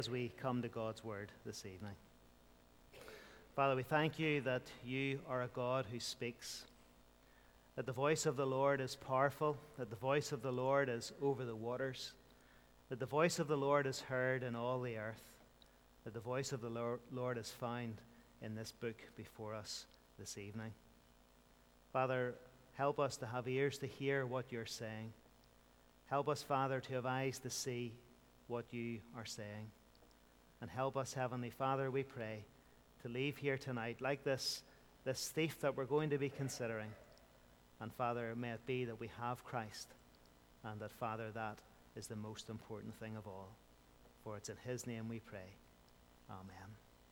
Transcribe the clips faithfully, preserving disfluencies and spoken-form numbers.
As we come to God's word this evening. Father, we thank you that you are a God who speaks, that the voice of the Lord is powerful, that the voice of the Lord is over the waters, that the voice of the Lord is heard in all the earth, that the voice of the Lord is found in this book before us this evening. Father, help us to have ears to hear what you're saying. Help us, Father, to have eyes to see what you are saying. And help us, Heavenly Father, we pray, to leave here tonight like this, this thief that we're going to be considering. And Father, may it be that we have Christ, and that, Father, that is the most important thing of all. For it's in his name we pray. Amen.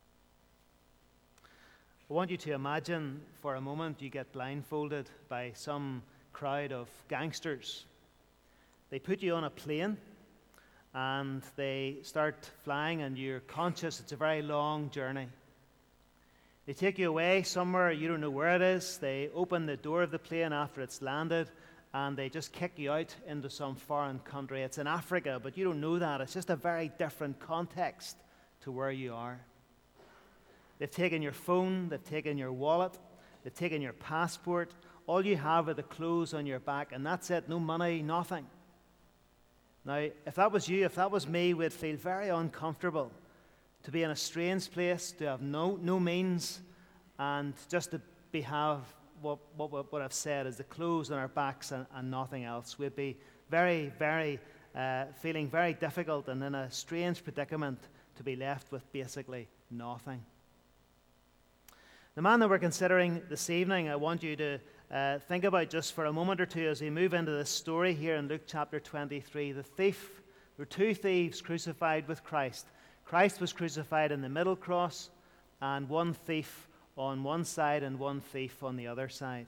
I want you to imagine for a moment you get blindfolded by some crowd of gangsters. They put you on a plane, and they start flying, and you're conscious it's a very long journey. They take you away somewhere, you don't know where it is. They open the door of the plane after it's landed, and they just kick you out into some foreign country. It's in Africa, but you don't know that. It's just a very different context to where you are. They've taken your phone, they've taken your wallet, they've taken your passport. All you have are the clothes on your back, and that's it. No money, nothing. Now, if that was you, if that was me, we'd feel very uncomfortable to be in a strange place, to have no no means, and just to be have what what what I've said is the clothes on our backs and, and nothing else. We'd be very, very uh, feeling very difficult and in a strange predicament to be left with basically nothing. The man that we're considering this evening, I want you to uh, think about just for a moment or two as we move into this story here in Luke chapter twenty-three. The thief, there were two thieves crucified with Christ. Christ was crucified in the middle cross, and one thief on one side and one thief on the other side.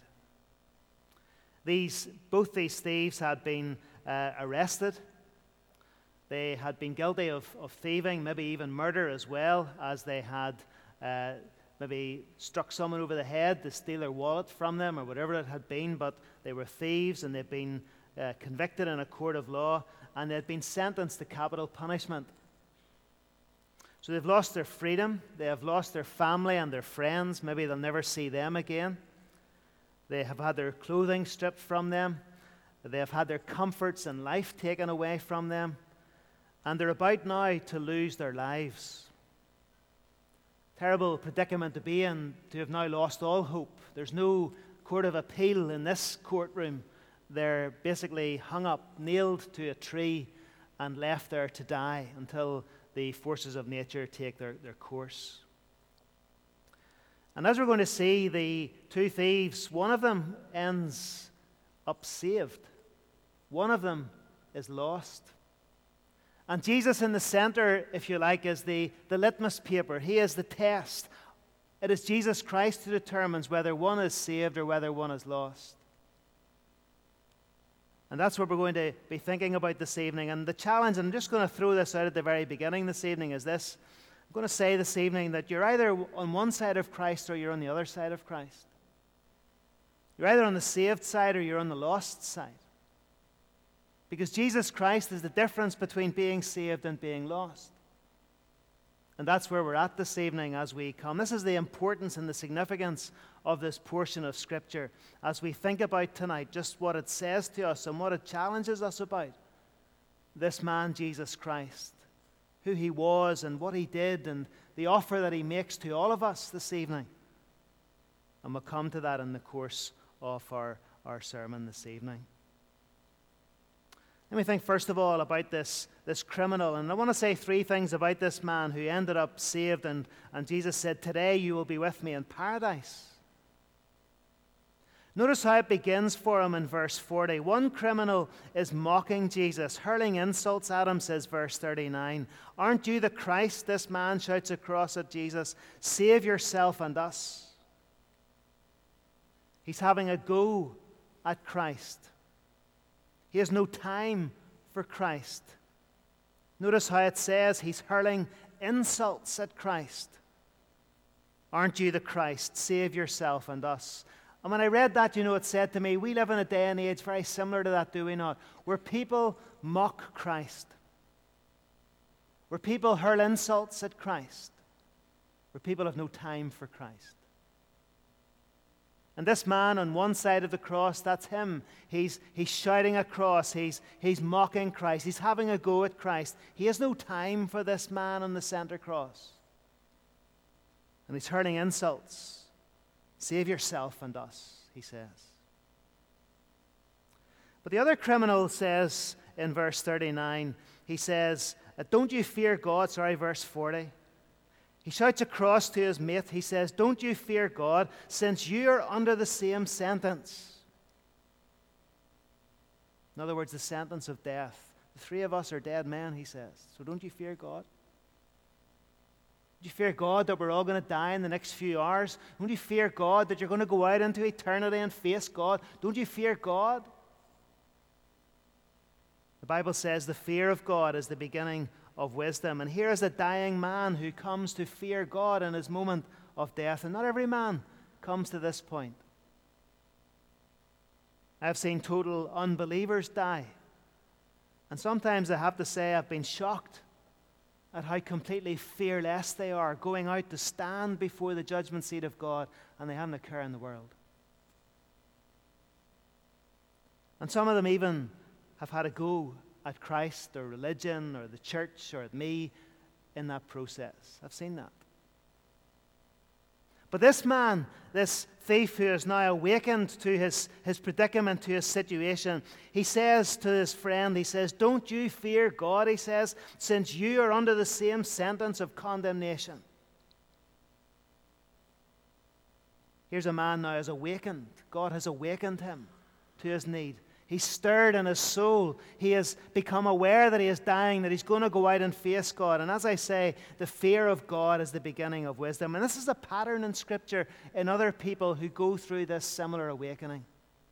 These, both these thieves had been uh, arrested. They had been guilty of, of thieving, maybe even murder as well, as they had uh, maybe struck someone over the head to steal their wallet from them or whatever it had been, but they were thieves and they'd been uh, convicted in a court of law, and they'd been sentenced to capital punishment. So they've lost their freedom, they have lost their family and their friends, maybe they'll never see them again. They have had their clothing stripped from them, they have had their comforts and life taken away from them, and they're about now to lose their lives. Terrible predicament to be in, to have now lost all hope. There's no court of appeal in this courtroom. They're basically hung up, nailed to a tree, and left there to die until the forces of nature take their, their course. And as we're going to see, the two thieves, one of them ends up saved. One of them is lost. And Jesus in the center, if you like, is the, the litmus paper. He is the test. It is Jesus Christ who determines whether one is saved or whether one is lost. And that's what we're going to be thinking about this evening. And the challenge, and I'm just going to throw this out at the very beginning this evening, is this. I'm going to say this evening that you're either on one side of Christ or you're on the other side of Christ. You're either on the saved side or you're on the lost side. Because Jesus Christ is the difference between being saved and being lost. And that's where we're at this evening as we come. This is the importance and the significance of this portion of Scripture as we think about tonight just what it says to us and what it challenges us about. This man, Jesus Christ, who he was and what he did and the offer that he makes to all of us this evening. And we'll come to that in the course of our, our sermon this evening. Let me think first of all about this, this criminal. And I want to say three things about this man who ended up saved. And, and Jesus said, "Today you will be with me in paradise." Notice how it begins for him in verse forty. One criminal is mocking Jesus, hurling insults at him, says verse thirty-nine. "Aren't you the Christ?" this man shouts across at Jesus. "Save yourself and us." He's having a go at Christ. He has no time for Christ. Notice how it says he's hurling insults at Christ. "Aren't you the Christ? Save yourself and us." And when I read that, you know, it said to me, we live in a day and age very similar to that, do we not? Where people mock Christ. where people hurl insults at Christ, where people have no time for Christ. And this man on one side of the cross, that's him. He's, he's shouting across. He's, he's mocking Christ. He's having a go at Christ. He has no time for this man on the center cross. And he's hurling insults. Save yourself and us, he says. But the other criminal says in verse thirty-nine, he says, don't you fear God? Sorry, verse forty. He shouts across to his mate, he says, don't you fear God, since you are under the same sentence. In other words, the sentence of death. The three of us are dead men, he says. So don't you fear God? Don't you fear God that we're all going to die in the next few hours? Don't you fear God that you're going to go out into eternity and face God? Don't you fear God? The Bible says the fear of God is the beginning of wisdom. And here is a dying man who comes to fear God in his moment of death. And not every man comes to this point. I've seen total unbelievers die. And sometimes I have to say I've been shocked at how completely fearless they are, going out to stand before the judgment seat of God, and they haven't a care in the world. And some of them even have had a go at Christ or religion or the church or at me in that process. I've seen that. But this man, this thief who is now awakened to his, his predicament, to his situation, he says to his friend, he says, don't you fear God, he says, since you are under the same sentence of condemnation. Here's a man now who is awakened. God has awakened him to his need. He's stirred in his soul. He has become aware that he is dying, that he's going to go out and face God. And as I say, the fear of God is the beginning of wisdom. And this is a pattern in Scripture in other people who go through this similar awakening.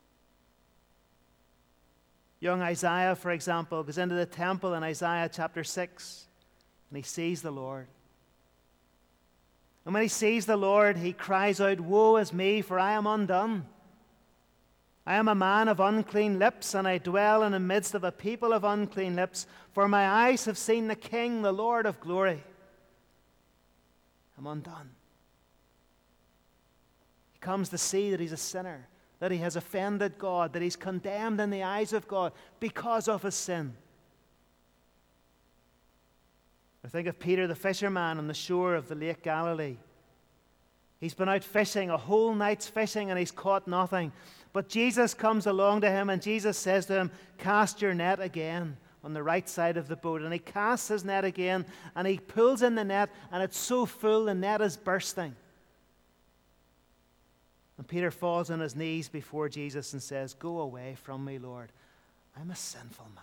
Young Isaiah, for example, goes into the temple in Isaiah chapter six, and he sees the Lord. And when he sees the Lord, he cries out, woe is me, for I am undone. I am a man of unclean lips, and I dwell in the midst of a people of unclean lips, for my eyes have seen the King, the Lord of glory. I'm undone. He comes to see that he's a sinner, that he has offended God, that he's condemned in the eyes of God because of his sin. I think of Peter the fisherman on the shore of the Lake Galilee. He's been out fishing, a whole night's fishing, and he's caught nothing. But Jesus comes along to him, and Jesus says to him, cast your net again on the right side of the boat. And he casts his net again, and he pulls in the net, and it's so full the net is bursting. And Peter falls on his knees before Jesus and says, go away from me, Lord. I'm a sinful man.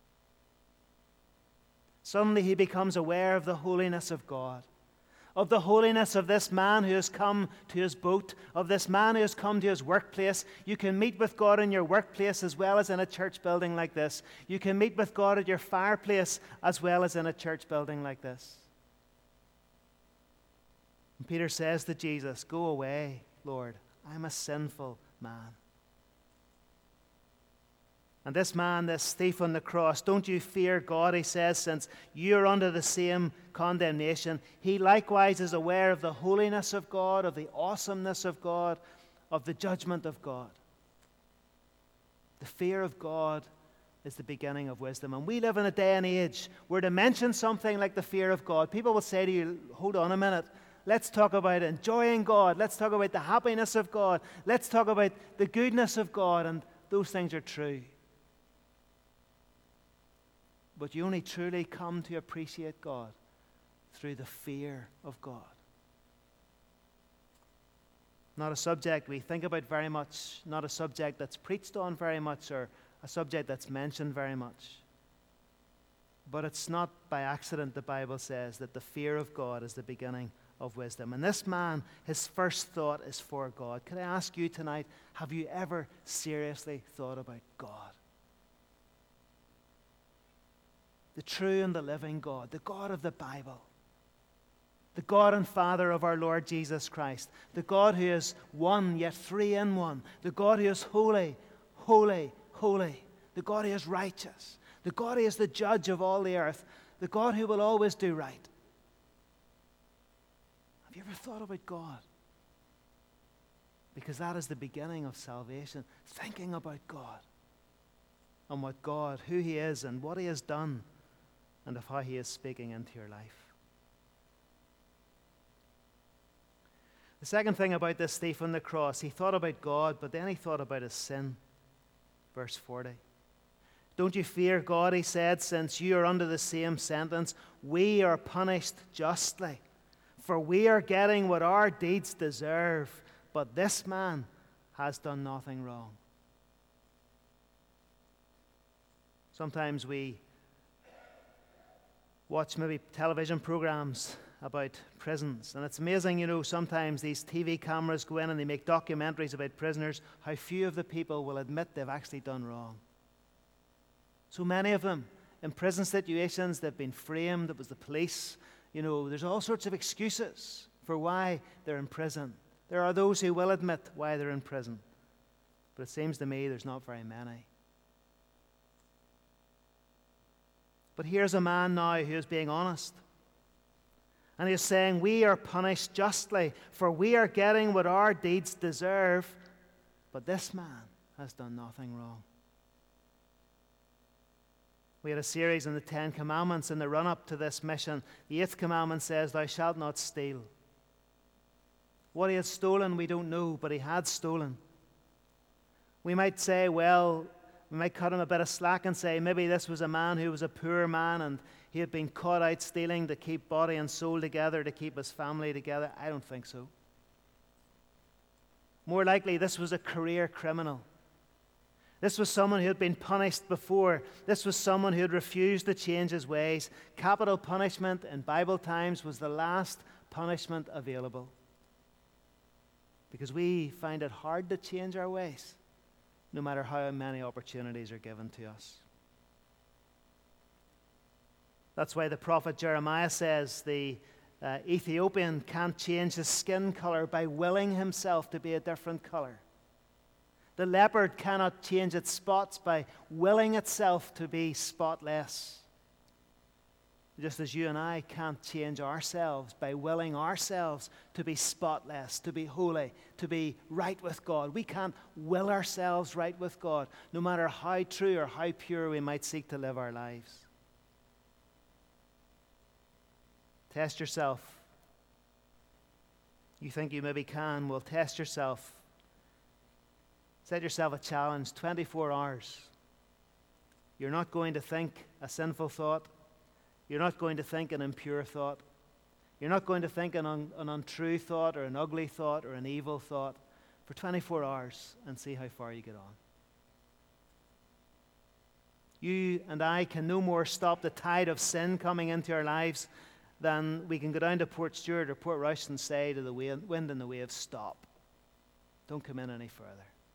Suddenly he becomes aware of the holiness of God, of the holiness of this man who has come to his boat, of this man who has come to his workplace. You can meet with God in your workplace as well as in a church building like this. You can meet with God at your fireplace as well as in a church building like this. And Peter says to Jesus, go away, Lord, I'm a sinful man. And this man, this thief on the cross, don't you fear God, he says, since you're under the same condemnation. He likewise is aware of the holiness of God, of the awesomeness of God, of the judgment of God. The fear of God is the beginning of wisdom. And we live in a day and age where to mention something like the fear of God, people will say to you, hold on a minute, let's talk about enjoying God. Let's talk about the happiness of God. Let's talk about the goodness of God. And those things are true. But you only truly come to appreciate God through the fear of God. Not a subject we think about very much, not a subject that's preached on very much, or a subject that's mentioned very much. But it's not by accident, the Bible says, that the fear of God is the beginning of wisdom. And this man, his first thought is for God. Can I ask you tonight, have you ever seriously thought about God? The true and the living God, the God of the Bible, the God and Father of our Lord Jesus Christ, the God who is one yet three in one, the God who is holy, holy, holy, the God who is righteous, the God who is the judge of all the earth, the God who will always do right. Have you ever thought about God? Because that is the beginning of salvation, thinking about God and what God, who He is and what He has done, and of how He is speaking into your life. The second thing about this thief on the cross, he thought about God, but then he thought about his sin. Verse forty. Don't you fear God, he said, since you are under the same sentence. We are punished justly, for we are getting what our deeds deserve. But this man has done nothing wrong. Sometimes we watch maybe television programs about prisons, and it's amazing, you know, sometimes these T V cameras go in and they make documentaries about prisoners, how few of the people will admit they've actually done wrong. So many of them in prison situations, they've been framed. It was the police. You know, there's all sorts of excuses for why they're in prison. There are those who will admit why they're in prison, but it seems to me there's not very many. But here's a man now who is being honest. And he's saying, we are punished justly, for we are getting what our deeds deserve. But this man has done nothing wrong. We had a series on the Ten Commandments in the run-up to this mission. The eighth commandment says, thou shalt not steal. What he had stolen, we don't know, but he had stolen. We might say, well, we might cut him a bit of slack and say, maybe this was a man who was a poor man and he had been caught out stealing to keep body and soul together, to keep his family together. I don't think so. More likely, this was a career criminal. This was someone who had been punished before. This was someone who had refused to change his ways. Capital punishment in Bible times was the last punishment available, because we find it hard to change our ways, no matter how many opportunities are given to us. That's why the prophet Jeremiah says the uh, Ethiopian can't change his skin color by willing himself to be a different color. The leopard cannot change its spots by willing itself to be spotless. Just as you and I can't change ourselves by willing ourselves to be spotless, to be holy, to be right with God. We can't will ourselves right with God, no matter how true or how pure we might seek to live our lives. Test yourself. You think you maybe can? Well, test yourself. Set yourself a challenge, twenty-four hours. You're not going to think a sinful thought. You're not going to think an impure thought. You're not going to think an, un- an untrue thought or an ugly thought or an evil thought for twenty-four hours and see how far you get on. You and I can no more stop the tide of sin coming into our lives than we can go down to Port Stewart or Port Rush and say to the wind and the waves, stop. Don't come in any further.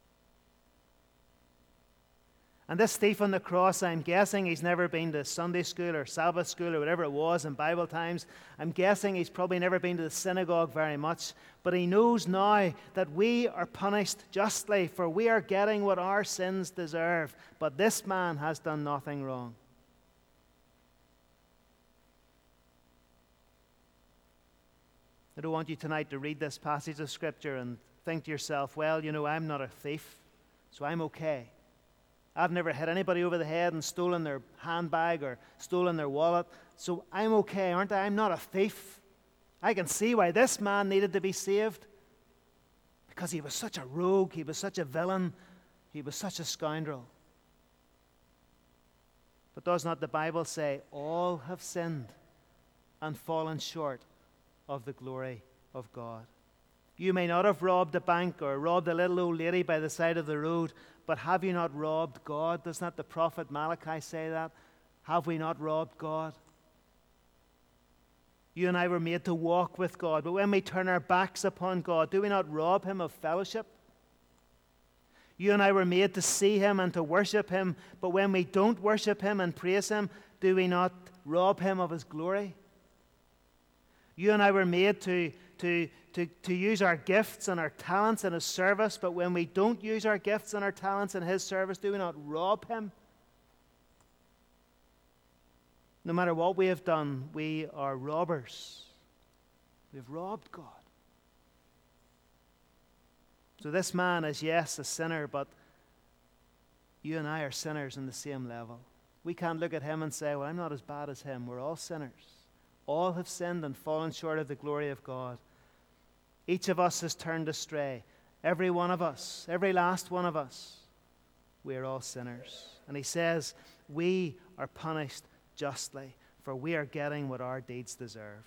And this thief on the cross, I'm guessing he's never been to Sunday school or Sabbath school or whatever it was in Bible times. I'm guessing he's probably never been to the synagogue very much. But he knows now that we are punished justly, for we are getting what our sins deserve. But this man has done nothing wrong. I don't want you tonight to read this passage of Scripture and think to yourself, well, you know, I'm not a thief, so I'm okay. I've never hit anybody over the head and stolen their handbag or stolen their wallet, so I'm okay, aren't I? I'm not a thief. I can see why this man needed to be saved, because he was such a rogue, he was such a villain, he was such a scoundrel. But does not the Bible say, all have sinned and fallen short of the glory of God? You may not have robbed a bank or robbed a little old lady by the side of the road, but have you not robbed God? Does not the prophet Malachi say that? Have we not robbed God? You and I were made to walk with God, but when we turn our backs upon God, do we not rob Him of fellowship? You and I were made to see Him and to worship Him, but when we don't worship Him and praise Him, do we not rob Him of His glory? You and I were made to, to, to, to use our gifts and our talents in His service, but when we don't use our gifts and our talents in His service, do we not rob Him? No matter what we have done, we are robbers. We've robbed God. So this man is, yes, a sinner, but you and I are sinners on the same level. We can't look at him and say, well, I'm not as bad as him. We're all sinners. All have sinned and fallen short of the glory of God. Each of us has turned astray. Every one of us, every last one of us, we are all sinners. And he says, we are punished justly, for we are getting what our deeds deserve.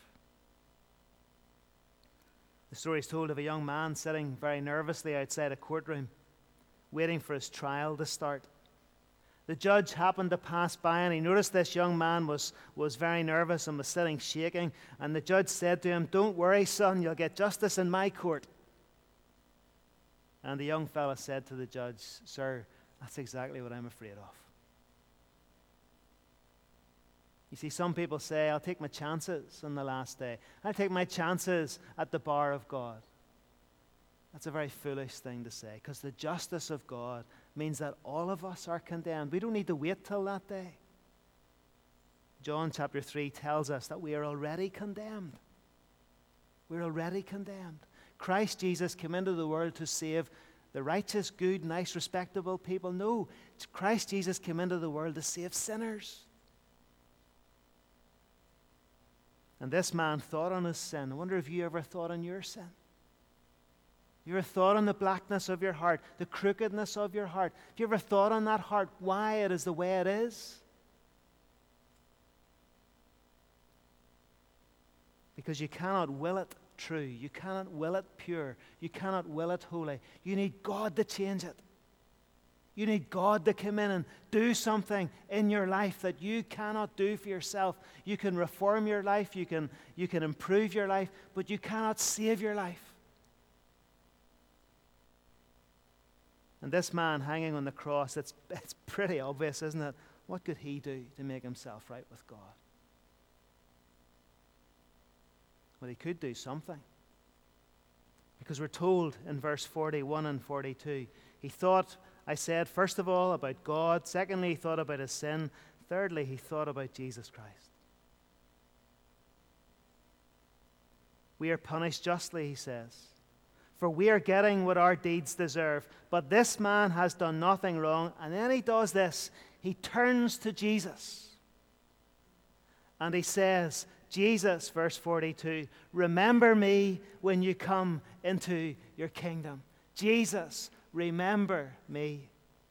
The story is told of a young man sitting very nervously outside a courtroom, waiting for his trial to start. The judge happened to pass by, and he noticed this young man was, was very nervous and was sitting shaking. And the judge said to him, don't worry, son, you'll get justice in my court. And the young fella said to the judge, sir, that's exactly what I'm afraid of. You see, some people say, I'll take my chances on the last day. I'll take my chances at the bar of God. That's a very foolish thing to say, because the justice of God means that all of us are condemned. We don't need to wait till that day. John chapter three tells us that we are already condemned. We're already condemned. Christ Jesus came into the world to save the righteous, good, nice, respectable people. No, Christ Jesus came into the world to save sinners. And this man thought on his sin. I wonder if you ever thought on your sin. You ever thought on the blackness of your heart, the crookedness of your heart? Have you ever thought on that heart, why it is the way it is? Because you cannot will it true. You cannot will it pure. You cannot will it holy. You need God to change it. You need God to come in and do something in your life that you cannot do for yourself. You can reform your life, you can, you can improve your life, but you cannot save your life. And this man hanging on the cross, it's, it's pretty obvious, isn't it? What could he do to make himself right with God? Well, he could do something. Because we're told in verse forty-one and forty-two, he thought, I said, first of all, about God. Secondly, he thought about his sin. Thirdly, he thought about Jesus Christ. We are punished justly, he says, for we are getting what our deeds deserve. But this man has done nothing wrong. And then he does this. He turns to Jesus. And he says, Jesus, verse forty-two, remember me when you come into your kingdom. Jesus, remember me.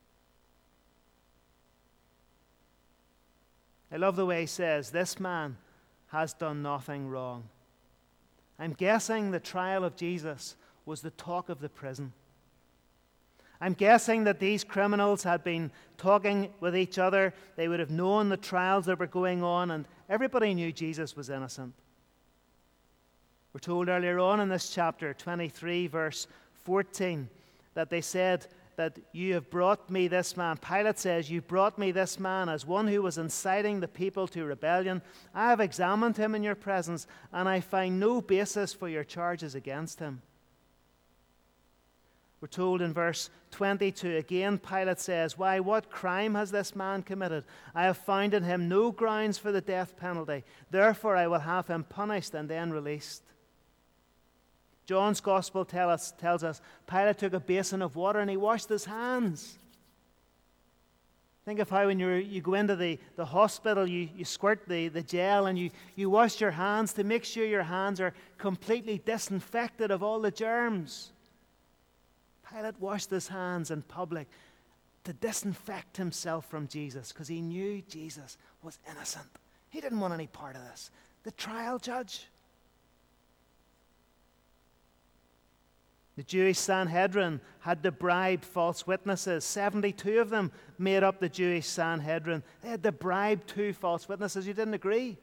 I love the way he says, this man has done nothing wrong. I'm guessing the trial of Jesus was the talk of the prison. I'm guessing that these criminals had been talking with each other. They would have known the trials that were going on, and everybody knew Jesus was innocent. We're told earlier on in this chapter, twenty-three, verse fourteen, that they said that you have brought me this man. Pilate says, you brought me this man as one who was inciting the people to rebellion. I have examined him in your presence, and I find no basis for your charges against him. We're told in verse twenty-two, again Pilate says, why, what crime has this man committed? I have found in him no grounds for the death penalty. Therefore I will have him punished and then released. John's Gospel tell us, tells us Pilate took a basin of water and he washed his hands. Think of how when you you go into the, the hospital, you, you squirt the, the gel and you, you wash your hands to make sure your hands are completely disinfected of all the germs. Pilate washed his hands in public to disinfect himself from Jesus because he knew Jesus was innocent. He didn't want any part of this. The trial judge. The Jewish Sanhedrin had to bribe false witnesses. seventy-two of them made up the Jewish Sanhedrin. They had to bribe two false witnesses who didn't agree.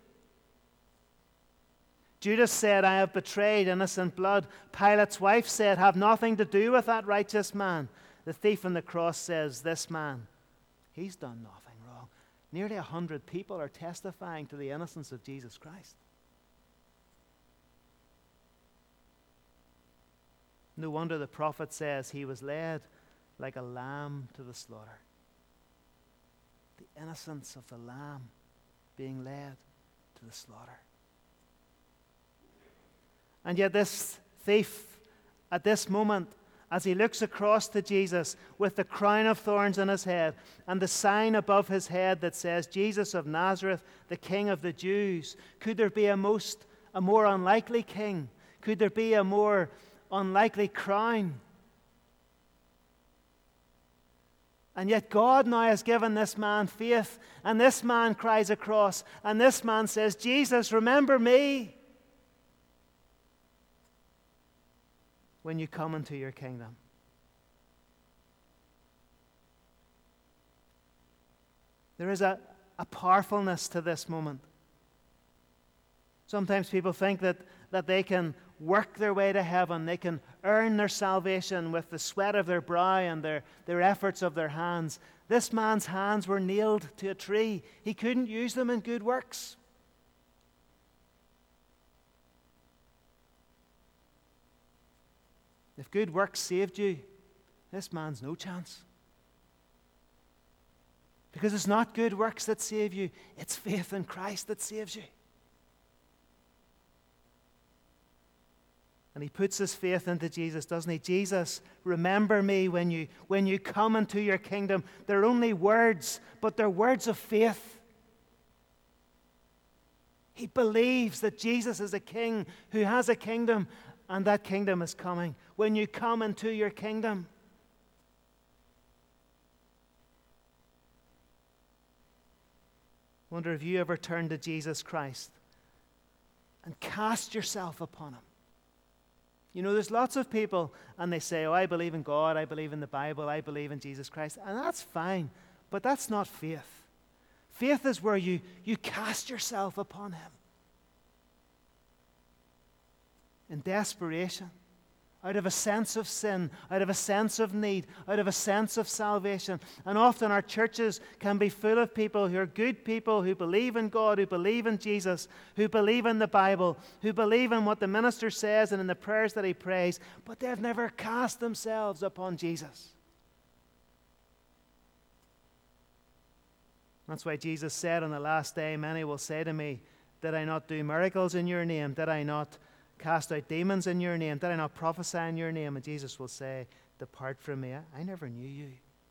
Judas said, I have betrayed innocent blood. Pilate's wife said, have nothing to do with that righteous man. The thief on the cross says, this man, he's done nothing wrong. Nearly a hundred people are testifying to the innocence of Jesus Christ. No wonder the prophet says he was led like a lamb to the slaughter. The innocence of the lamb. being led to the slaughter. And yet this thief, at this moment, as he looks across to Jesus with the crown of thorns on his head and the sign above his head that says, Jesus of Nazareth, the King of the Jews, could there be a most a more unlikely king? Could there be a more unlikely crown? And yet God now has given this man faith, and this man cries across, and this man says, Jesus, remember me when you come into your kingdom. There is a, a powerfulness to this moment. Sometimes people think that, that they can work their way to heaven. They can earn their salvation with the sweat of their brow and their, their efforts of their hands. This man's hands were nailed to a tree. He couldn't use them in good works. If good works saved you, this man's no chance. Because it's not good works that save you, it's faith in Christ that saves you. And he puts his faith into Jesus, doesn't he? Jesus, remember me when you, when you come into your kingdom. They're only words, but they're words of faith. He believes that Jesus is a king who has a kingdom, and that kingdom is coming. When you come into your kingdom. I wonder if you ever turned to Jesus Christ and cast yourself upon him. You know, there's lots of people, and they say, oh, I believe in God, I believe in the Bible, I believe in Jesus Christ. And that's fine, but that's not faith. Faith is where you, you cast yourself upon him. In desperation, out of a sense of sin, out of a sense of need, out of a sense of salvation. And often our churches can be full of people who are good people, who believe in God, who believe in Jesus, who believe in the Bible, who believe in what the minister says and in the prayers that he prays, but they've never cast themselves upon Jesus. That's why Jesus said on the last day, many will say to me, did I not do miracles in your name? Did I not cast out demons in your name? Did I not prophesy in your name? And Jesus will say, depart from me. I, I never knew you.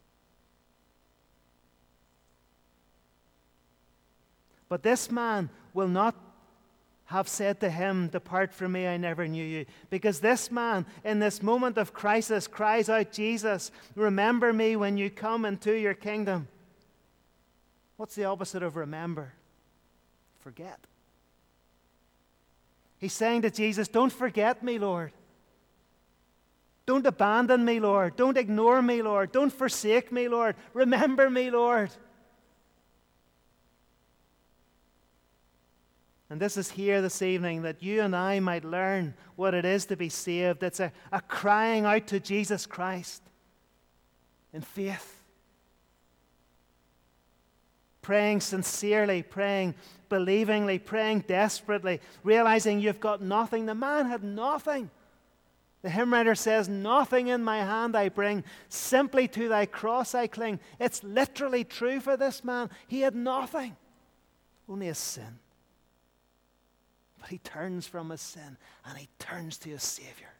But this man will not have said to him, depart from me, I never knew you. Because this man, in this moment of crisis, cries out, Jesus, remember me when you come into your kingdom. What's the opposite of remember? Forget. He's saying to Jesus, don't forget me, Lord. Don't abandon me, Lord. Don't ignore me, Lord. Don't forsake me, Lord. Remember me, Lord. And this is here this evening that you and I might learn what it is to be saved. It's a, a crying out to Jesus Christ in faith. Praying sincerely, praying believingly, praying desperately, realizing you've got nothing. The man had nothing. The hymn writer says, nothing in my hand I bring, simply to thy cross I cling. It's literally true for this man. He had nothing, only a sin. But he turns from his sin and he turns to his Savior.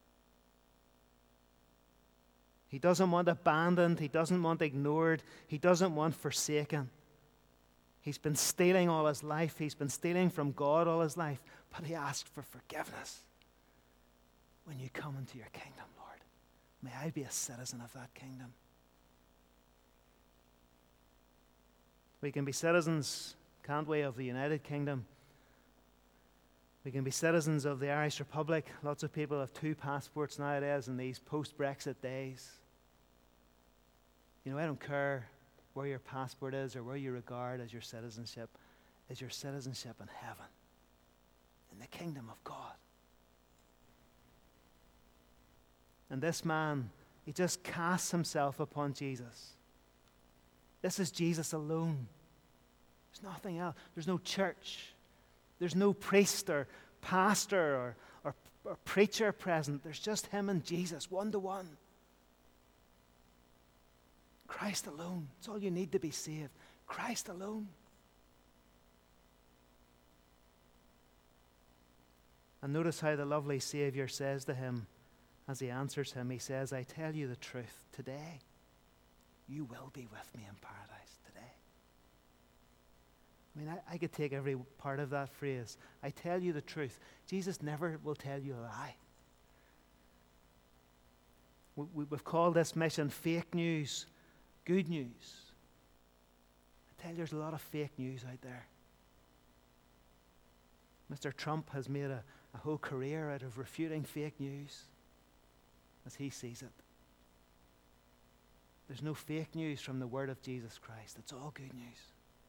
He doesn't want abandoned. He doesn't want ignored. He doesn't want forsaken. He's been stealing all his life. He's been stealing from God all his life. But he asked for forgiveness. When you come into your kingdom, Lord, may I be a citizen of that kingdom. We can be citizens, can't we, of the United Kingdom. We can be citizens of the Irish Republic. Lots of people have two passports nowadays in these post-Brexit days. You know, I don't care where your passport is or where you regard as your citizenship, is your citizenship in heaven, in the kingdom of God. And this man, he just casts himself upon Jesus. This is Jesus alone. There's nothing else. There's no church. There's no priest or pastor or, or, or preacher present. There's just him and Jesus, one to one. Christ alone. It's all you need to be saved. Christ alone. And notice how the lovely Savior says to him, as he answers him, he says, I tell you the truth, today you will be with me in paradise today. I mean, I, I could take every part of that phrase. I tell you the truth. Jesus never will tell you a lie. We, we, we've called this mission fake news, good news. I tell you, there's a lot of fake news out there. Mister Trump has made a, a whole career out of refuting fake news as he sees it. There's no fake news from the word of Jesus Christ. It's all good news.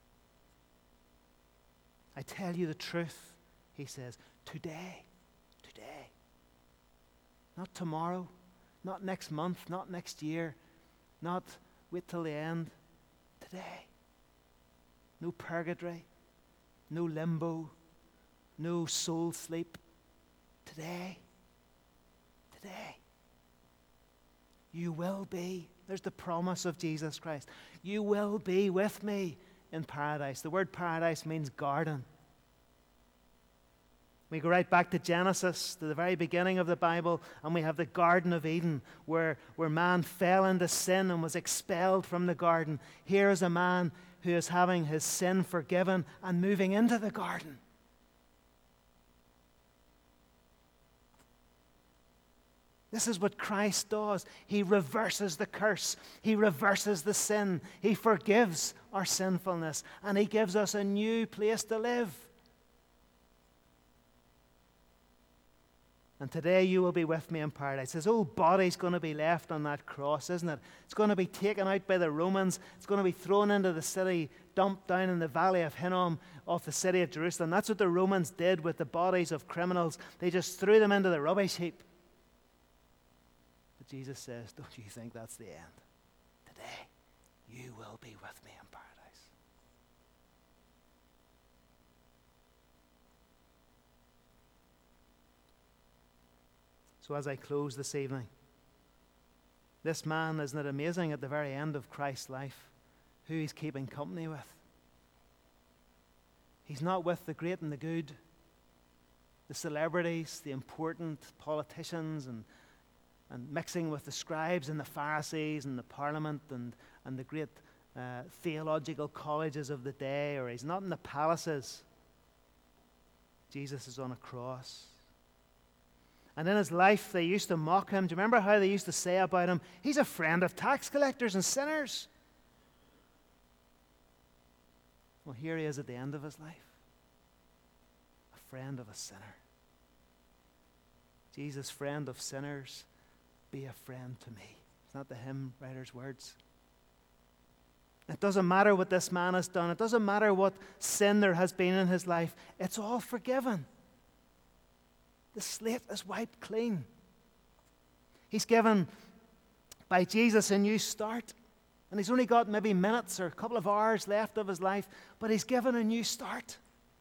I tell you the truth, he says, today, today. Not tomorrow, not next month, not next year, not wait till the end. Today. No purgatory, no limbo, no soul sleep. Today, today, you will be. There's the promise of Jesus Christ. You will be with me in paradise. The word paradise means garden. We go right back to Genesis, to the very beginning of the Bible, and we have the Garden of Eden, where, where man fell into sin and was expelled from the garden. Here is a man who is having his sin forgiven and moving into the garden. This is what Christ does. He reverses the curse. He reverses the sin. He forgives our sinfulness. And he gives us a new place to live. And today you will be with me in paradise. His old body's going to be left on that cross, isn't it? It's going to be taken out by the Romans. It's going to be thrown into the city, dumped down in the valley of Hinnom off the city of Jerusalem. That's what the Romans did with the bodies of criminals. They just threw them into the rubbish heap. Jesus says, don't you think that's the end? Today, you will be with me in paradise. So as I close this evening, this man, isn't it amazing, at the very end of Christ's life, who he's keeping company with? He's not with the great and the good, the celebrities, the important politicians, and and mixing with the scribes and the Pharisees and the parliament and, and the great uh, theological colleges of the day, or he's not in the palaces. Jesus is on a cross. And in his life, they used to mock him. Do you remember how they used to say about him, he's a friend of tax collectors and sinners? Well, here he is at the end of his life, a friend of a sinner. Jesus, friend of sinners, be a friend to me. It's not the hymn writer's words. It doesn't matter what this man has done. It doesn't matter what sin there has been in his life. It's all forgiven. The slate is wiped clean. He's given, by Jesus, a new start. And he's only got maybe minutes or a couple of hours left of his life, but he's given a new start.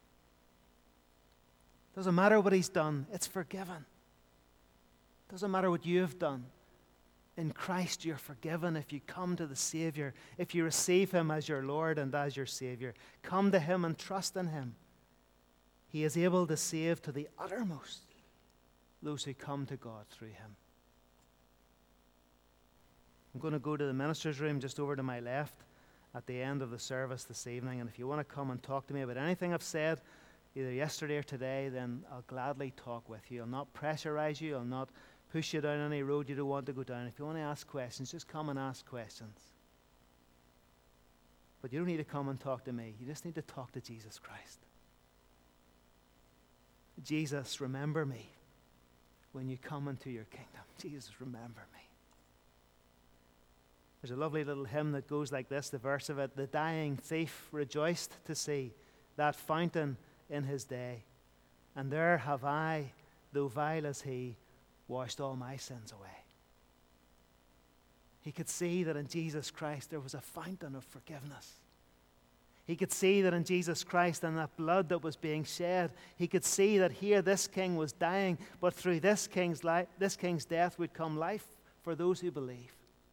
Doesn't matter what he's done. It's forgiven. Doesn't matter what you have done. In Christ you're forgiven if you come to the Savior, if you receive him as your Lord and as your Savior. Come to him and trust in him. He is able to save to the uttermost those who come to God through him. I'm going to go to the minister's room just over to my left at the end of the service this evening, and if you want to come and talk to me about anything I've said, either yesterday or today, then I'll gladly talk with you. I'll not pressurize you. I'll not push you down any road you don't want to go down. If you want to ask questions, just come and ask questions. But you don't need to come and talk to me. You just need to talk to Jesus Christ. Jesus, remember me when you come into your kingdom. Jesus, remember me. There's a lovely little hymn that goes like this, the verse of it. The dying thief rejoiced to see that fountain in his day. And there have I, though vile as he, washed all my sins away. He could see that in Jesus Christ there was a fountain of forgiveness. He could see that in Jesus Christ and that blood that was being shed, he could see that here this king was dying, but through this king's life, this king's death would come life for those who believe.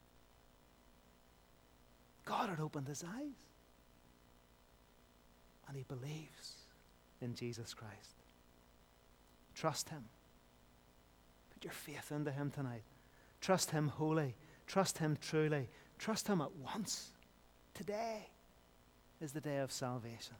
God had opened his eyes, and he believes in Jesus Christ. Trust him. Put your faith into him tonight. Trust him wholly. Trust him truly. Trust him at once. Today is the day of salvation.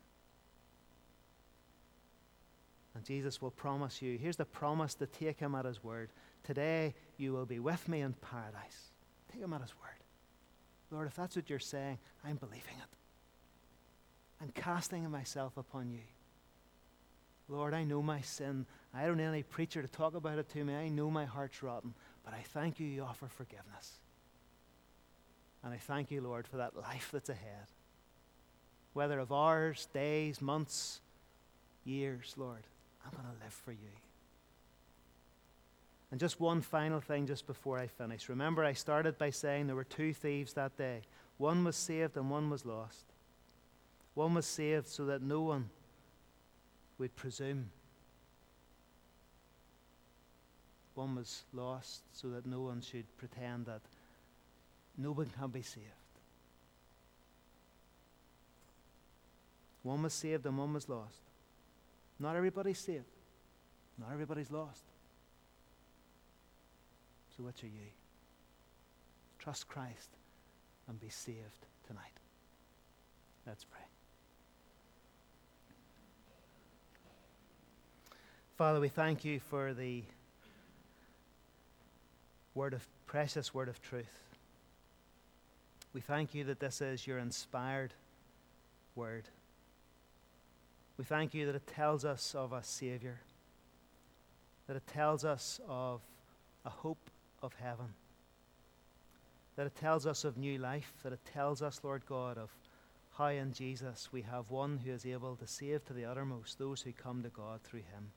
And Jesus will promise you, here's the promise to take him at his word. Today you will be with me in paradise. Take him at his word. Lord, if that's what you're saying, I'm believing it. I'm casting myself upon you. Lord, I know my sin. I don't need any preacher to talk about it to me. I know my heart's rotten. But I thank you, you offer forgiveness. And I thank you, Lord, for that life that's ahead. Whether of hours, days, months, years, Lord, I'm going to live for you. And just one final thing just before I finish. Remember, I started by saying there were two thieves that day. One was saved and one was lost. One was saved so that no one would presume. One was lost so that no one should pretend that no one can be saved. One was saved and one was lost. Not everybody's saved. Not everybody's lost. So which are you? Trust Christ and be saved tonight. Let's pray. Father, we thank you for the word of precious word of truth. We thank you that this is your inspired word. We thank you that it tells us of a Savior, that it tells us of a hope of heaven, that it tells us of new life, that it tells us, Lord God, of how in Jesus we have one who is able to save to the uttermost those who come to God through him.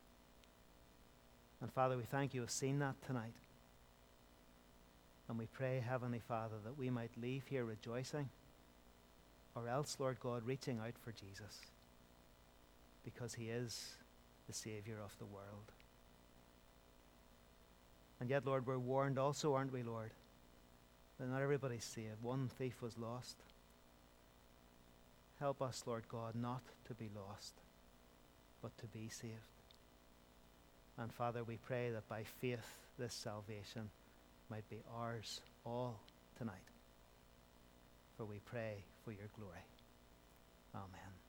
And Father, we thank you have seen that tonight. And we pray, Heavenly Father, that we might leave here rejoicing, or else, Lord God, reaching out for Jesus, because he is the Savior of the world. And yet, Lord, we're warned also, aren't we, Lord, that not everybody's saved. One thief was lost. Help us, Lord God, not to be lost, but to be saved. And Father, we pray that by faith this salvation might be ours all tonight. For we pray for your glory. Amen.